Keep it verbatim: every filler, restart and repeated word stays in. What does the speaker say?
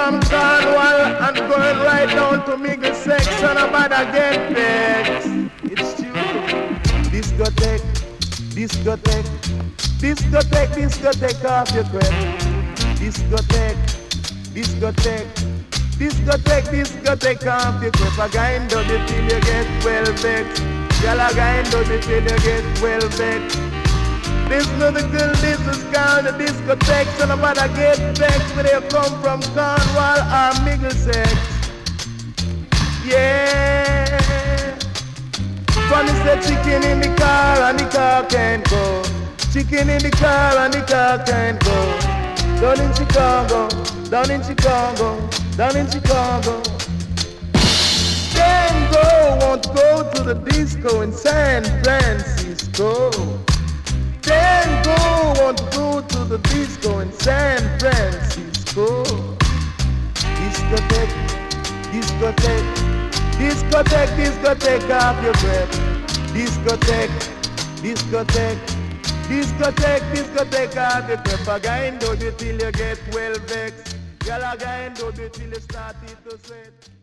from Cornwall and going right down to Middlesex, son of a get vexed. It's true. Discotheque, discotheque, discotheque, discotheque off your crap. Discotheque, discotheque, discotheque, discotheque off your crap. A guy in do it till you get well vexed. Girl, a guy in do it till you get well vexed. This music till this is called the discotheque. Son of a get vexed when they come from Cornwall or Middlesex. Yeah. Funny said chicken in the car and the car can't go. Chicken in the car and the car can't go. Down in Chicago, down in Chicago, down in Chicago. Django won't go to the disco in San Francisco. Django won't go to the disco in San Francisco. Discotheque, discotheque, discotheque, discotheque off your breath. Discotheque, discotheque, discotheque, discotheque off your breath. A guy do it till you get well vexed. Girl, a guy do it till you start to sweat.